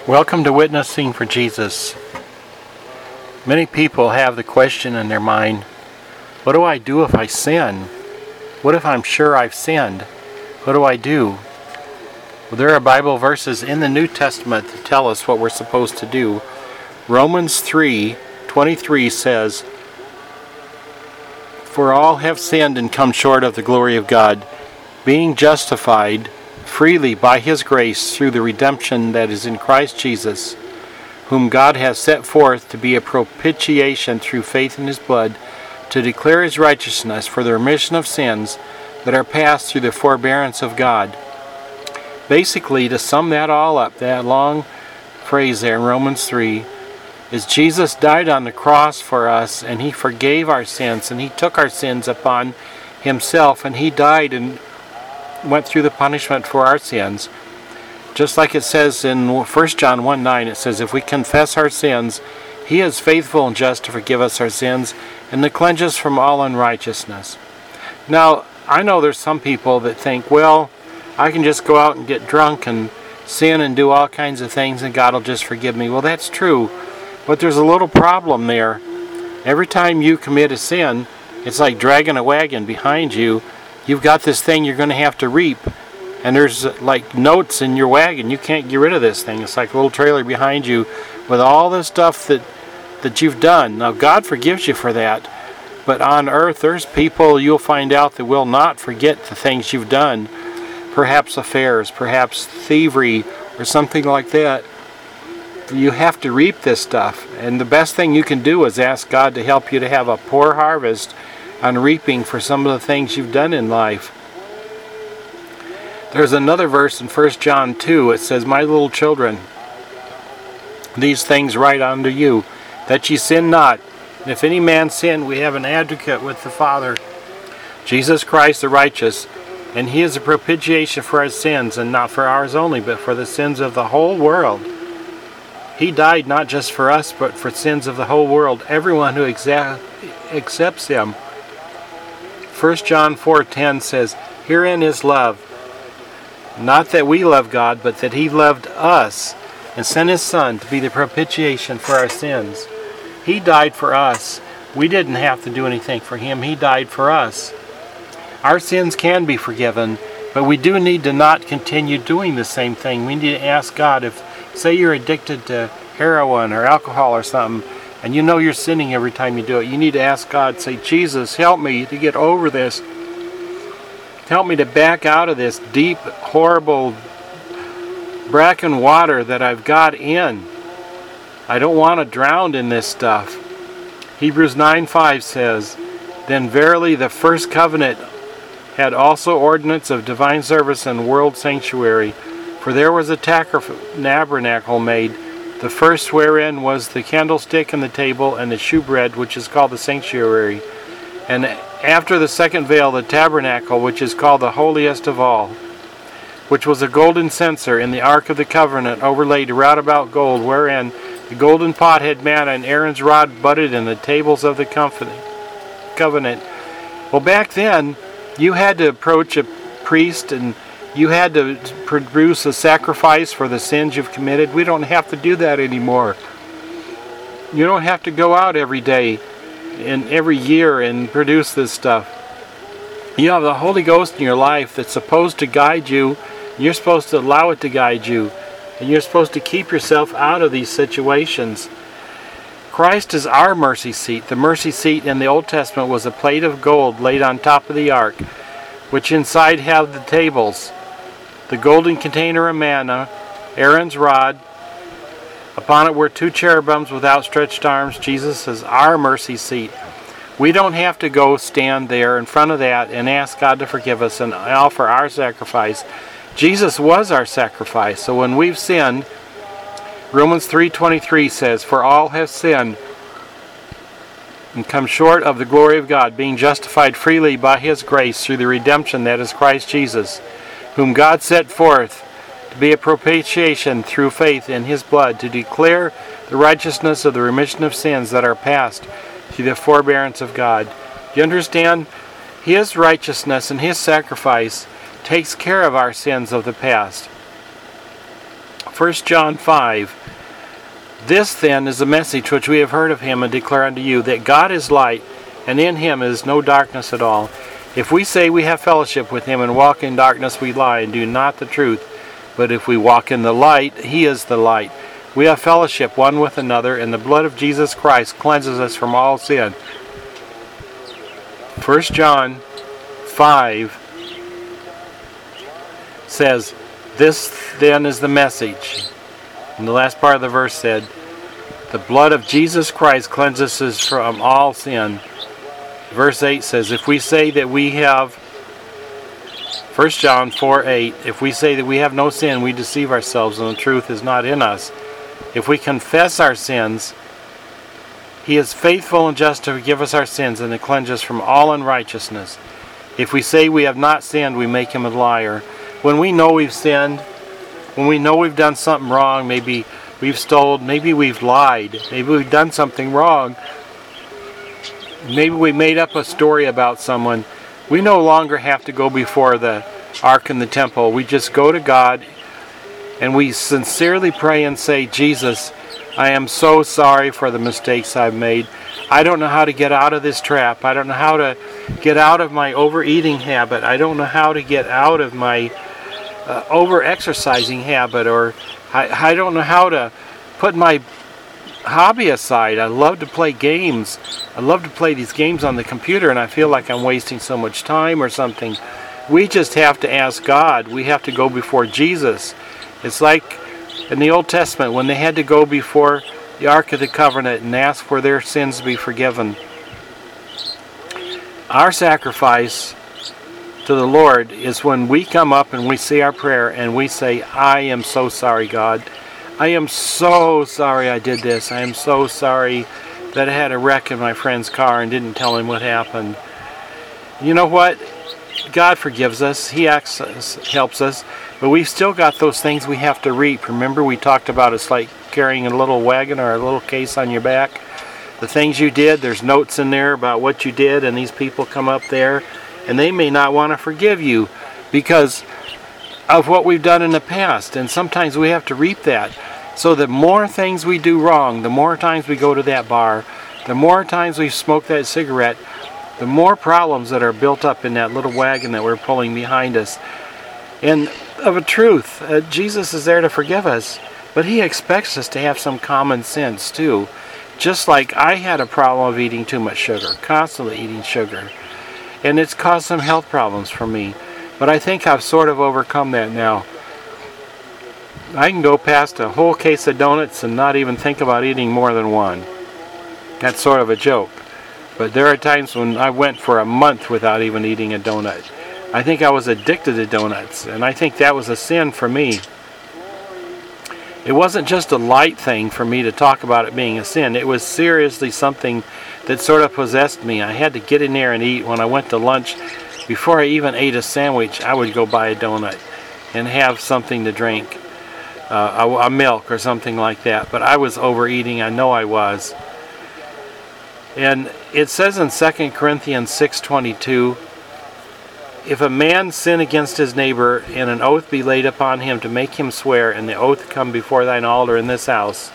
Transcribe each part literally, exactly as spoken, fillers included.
Welcome to Witnessing for Jesus. Many people have the question in their mind, what do I do if I sin? What if I'm sure I've sinned? What do I do? Well, there are Bible verses in the New Testament that tell us what we're supposed to do. Romans three twenty-three says, "For all have sinned and come short of the glory of God, being justified freely by his grace through the redemption that is in Christ Jesus, whom God has set forth to be a propitiation through faith in his blood, to declare his righteousness for the remission of sins that are passed through the forbearance of God." Basically, to sum that all up, that long phrase there in Romans three, is Jesus died on the cross for us, and he forgave our sins, and he took our sins upon himself, and he died and went through the punishment for our sins. Just like it says in First John one nine, it says, "If we confess our sins, he is faithful and just to forgive us our sins and to cleanse us from all unrighteousness." Now, I know there's some people that think, well, I can just go out and get drunk and sin and do all kinds of things and God will just forgive me. Well, that's true, but there's a little problem there. Every time you commit a sin, it's like dragging a wagon behind you. You've got this thing you're going to have to reap, and there's like notes in your wagon. You can't get rid of this thing. It's like a little trailer behind you with all the stuff that, that you've done. Now, God forgives you for that, but on earth there's people you'll find out that will not forget the things you've done. Perhaps affairs, perhaps thievery, or something like that. You have to reap this stuff, and the best thing you can do is ask God to help you to have a poor harvest on reaping for some of the things you've done in life. There's another verse in First John two. It says, "My little children, these things write unto you, that ye sin not. And if any man sin, we have an advocate with the Father, Jesus Christ the righteous. And he is a propitiation for our sins, and not for ours only, but for the sins of the whole world." He died not just for us, but for sins of the whole world, everyone who exa- accepts him. First John four ten says, "Herein is love, not that we love God, but that he loved us and sent his Son to be the propitiation for our sins." He died for us. We didn't have to do anything for him. He died for us. Our sins can be forgiven, but we do need to not continue doing the same thing. We need to ask God, if, say you're addicted to heroin or alcohol or something, and you know you're sinning every time you do it, you need to ask God, say, "Jesus, help me to get over this. Help me to back out of this deep, horrible, bracking water that I've got in. I don't want to drown in this stuff." Hebrews nine five says, "Then verily the first covenant had also ordinance of divine service and world sanctuary. For there was a tabernacle made, the first wherein was the candlestick and the table and the shewbread, which is called the sanctuary. And after the second veil, the tabernacle, which is called the holiest of all, which was a golden censer in the ark of the covenant, overlaid round about gold, wherein the golden pot had manna, and Aaron's rod budded in the tables of the covenant." Well, back then, you had to approach a priest and you had to produce a sacrifice for the sins you've committed. We don't have to do that anymore. You don't have to go out every day and every year and produce this stuff. You have the Holy Ghost in your life that's supposed to guide you. You're supposed to allow it to guide you. And you're supposed to keep yourself out of these situations. Christ is our mercy seat. The mercy seat in the Old Testament was a plate of gold laid on top of the ark, which inside have the tables, the golden container of manna, Aaron's rod. Upon it were two cherubims with outstretched arms. Jesus is our mercy seat. We don't have to go stand there in front of that and ask God to forgive us and offer our sacrifice. Jesus was our sacrifice. So when we've sinned, Romans three twenty-three says, "For all have sinned and come short of the glory of God, being justified freely by his grace through the redemption that is Christ Jesus, whom God set forth to be a propitiation through faith in his blood, to declare the righteousness of the remission of sins that are past through the forbearance of God." You understand? His righteousness and his sacrifice takes care of our sins of the past. First John five. This then is the message which we have heard of him and declare unto you, that God is light, and in him is no darkness at all. If we say we have fellowship with him and walk in darkness, we lie and do not the truth. But if we walk in the light, he is the light. We have fellowship one with another, and the blood of Jesus Christ cleanses us from all sin. First John five says, this then is the message. And the last part of the verse said, the blood of Jesus Christ cleanses us from all sin. Verse eight says, if we say that we have, First John four eight, if we say that we have no sin, we deceive ourselves and the truth is not in us. If we confess our sins, he is faithful and just to forgive us our sins and to cleanse us from all unrighteousness. If we say we have not sinned, we make him a liar. When we know we've sinned, when we know we've done something wrong, maybe we've stolen, maybe we've lied, maybe we've done something wrong, maybe we made up a story about someone, we no longer have to go before the ark in the temple. We just go to God and we sincerely pray and say, Jesus, I am so sorry for the mistakes I've made. I don't know how to get out of this trap. I don't know how to get out of my overeating habit. I don't know how to get out of my uh, over-exercising habit, or I, I don't know how to put my hobby aside. I love to play games. I love to play these games on the computer, and I feel like I'm wasting so much time or something. We just have to ask God. We have to go before Jesus. It's like in the Old Testament when they had to go before the Ark of the Covenant and ask for their sins to be forgiven. Our sacrifice to the Lord is when we come up and we say our prayer and we say, I am so sorry, God. I am so sorry I did this. I am so sorry that I had a wreck in my friend's car and didn't tell him what happened. You know what? God forgives us. He acts us, helps us. But we've still got those things we have to reap. Remember we talked about it's like carrying a little wagon or a little case on your back. The things you did, there's notes in there about what you did, and these people come up there and they may not want to forgive you because of what we've done in the past. And sometimes we have to reap that. So the more things we do wrong, the more times we go to that bar, the more times we smoke that cigarette, the more problems that are built up in that little wagon that we're pulling behind us. And of a truth, uh, Jesus is there to forgive us, but he expects us to have some common sense too. Just like I had a problem of eating too much sugar, constantly eating sugar. And it's caused some health problems for me. But I think I've sort of overcome that now. I can go past a whole case of donuts and not even think about eating more than one. That's sort of a joke. But there are times when I went for a month without even eating a donut. I think I was addicted to donuts, and I think that was a sin for me. It wasn't just a light thing for me to talk about it being a sin. It was seriously something that sort of possessed me. I had to get in there and eat. When I went to lunch, before I even ate a sandwich, I would go buy a donut and have something to drink, uh, a, a milk or something like that. But I was overeating. I know I was. And it says in Second Corinthians six twenty-two, if a man sin against his neighbor, and an oath be laid upon him to make him swear, and the oath come before thine altar in this house,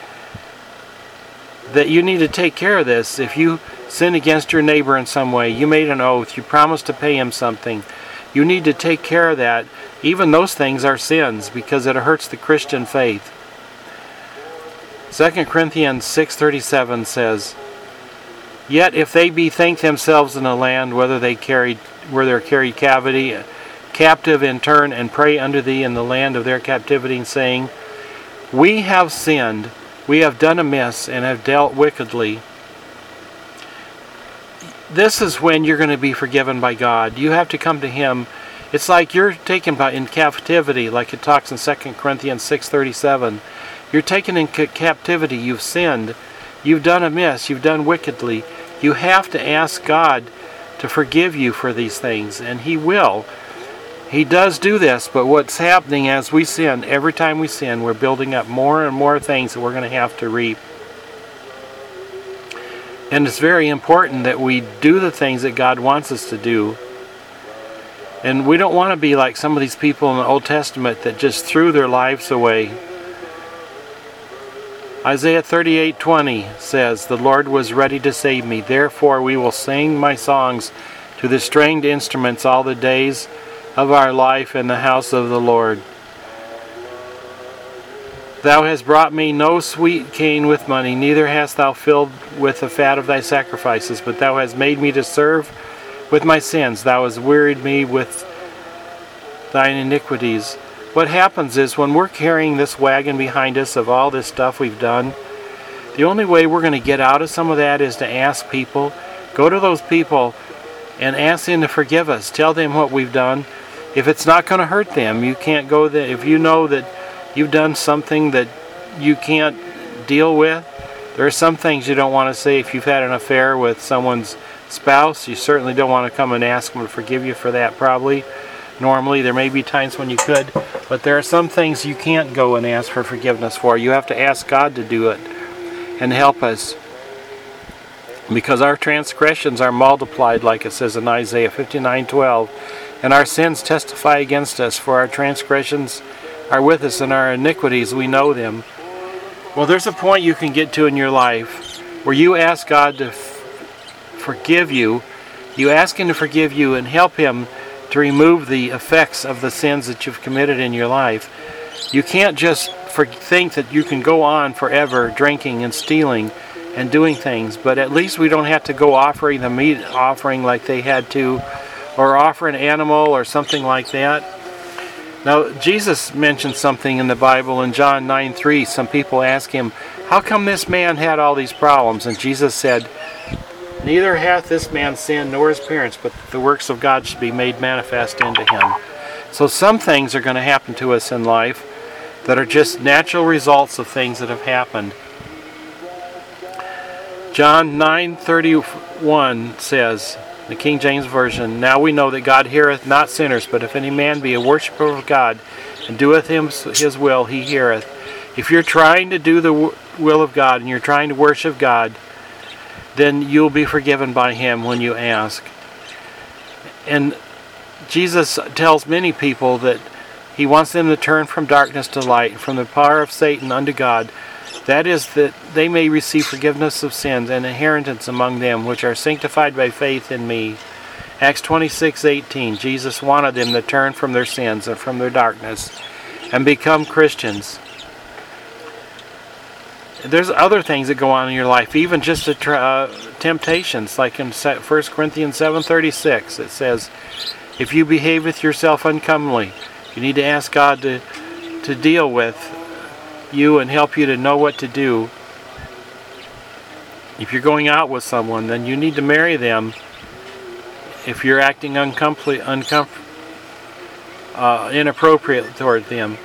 that you need to take care of this. If you sin against your neighbor in some way, you made an oath, you promised to pay him something, you need to take care of that. Even those things are sins because it hurts the Christian faith. Second Corinthians six thirty-seven says, yet if they bethink themselves in the land, whether they carried, where they're carried cavity, captive in turn, and pray unto thee in the land of their captivity, saying, we have sinned, we have done amiss, and have dealt wickedly. This is when you're going to be forgiven by God. You have to come to him. It's like you're taken by in captivity, like it talks in Second Corinthians six thirty-seven. You're taken in ca- captivity. You've sinned. You've done amiss. You've done wickedly. You have to ask God to forgive you for these things, and he will. He does do this, but what's happening as we sin, every time we sin, we're building up more and more things that we're going to have to reap. And it's very important that we do the things that God wants us to do. And we don't want to be like some of these people in the Old Testament that just threw their lives away. Isaiah thirty-eight twenty says, "The Lord was ready to save me. Therefore we will sing my songs to the stringed instruments all the days of our life in the house of the Lord. Thou hast brought me no sweet cane with money, neither hast thou filled with the fat of thy sacrifices, but thou hast made me to serve with my sins. Thou hast wearied me with thine iniquities." What happens is when we're carrying this wagon behind us of all this stuff we've done, the only way we're going to get out of some of that is to ask people. Go to those people and ask them to forgive us. Tell them what we've done. If it's not going to hurt them, you can't go there. If you know that you've done something that you can't deal with, there are some things you don't want to say. If you've had an affair with someone's spouse, you certainly don't want to come and ask them to forgive you for that, probably. Normally, there may be times when you could, but there are some things you can't go and ask for forgiveness for. You have to ask God to do it and help us, because our transgressions are multiplied, like it says in Isaiah fifty-nine twelve, and our sins testify against us, for our transgressions are with us, and our iniquities we know them. Well, there's a point you can get to in your life where you ask God to f- forgive you. You ask Him to forgive you and help Him to remove the effects of the sins that you've committed in your life. You can't just for- think that you can go on forever drinking and stealing and doing things, but at least we don't have to go offering the meat offering like they had to, or offer an animal or something like that. Now, Jesus mentioned something in the Bible in John nine three. Some people ask Him, "How come this man had all these problems?" And Jesus said, "Neither hath this man sinned nor his parents, but the works of God should be made manifest into him." So some things are going to happen to us in life that are just natural results of things that have happened. John nine thirty-one says, the King James Version, "Now we know that God heareth not sinners, but if any man be a worshipper of God, and doeth him his will, he heareth." If you're trying to do the will of God, and you're trying to worship God, then you'll be forgiven by Him when you ask. And Jesus tells many people that He wants them to turn from darkness to light, from the power of Satan unto God. That is, that they may receive forgiveness of sins and inheritance among them which are sanctified by faith in me. Acts twenty-six eighteen. Jesus wanted them to turn from their sins and from their darkness and become Christians. There's other things that go on in your life, even just the uh, temptations, like in First Corinthians seven thirty-six. It says, "If you behave with yourself uncomely," you need to ask God to, to deal with you and help you to know what to do. If you're going out with someone, then you need to marry them. If you're acting uncomfy, uncomf- uh, inappropriate toward them.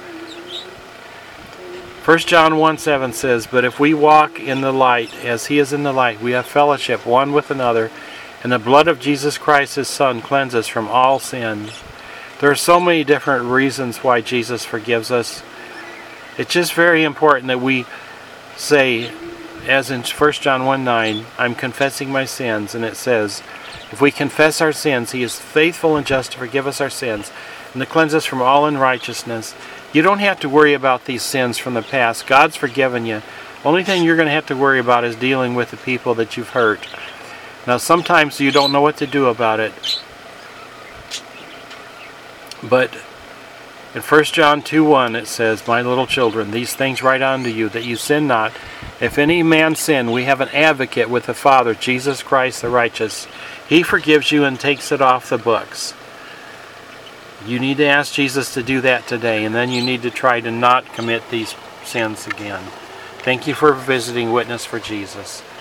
First John one seven says, "But if we walk in the light, as He is in the light, we have fellowship one with another, and the blood of Jesus Christ, His Son, cleanses us from all sin." There are so many different reasons why Jesus forgives us. It's just very important that we say, as in First John one nine, "I'm confessing my sins," and it says, if we confess our sins, He is faithful and just to forgive us our sins and to cleanse us from all unrighteousness. You don't have to worry about these sins from the past. God's forgiven you. Only thing you're going to have to worry about is dealing with the people that you've hurt. Now, sometimes you don't know what to do about it. But in First John two one it says, "My little children, these things write unto you, that you sin not. If any man sin, we have an advocate with the Father, Jesus Christ the righteous. He forgives you and takes it off the books." You need to ask Jesus to do that today, and then you need to try to not commit these sins again. Thank you for visiting Witness for Jesus.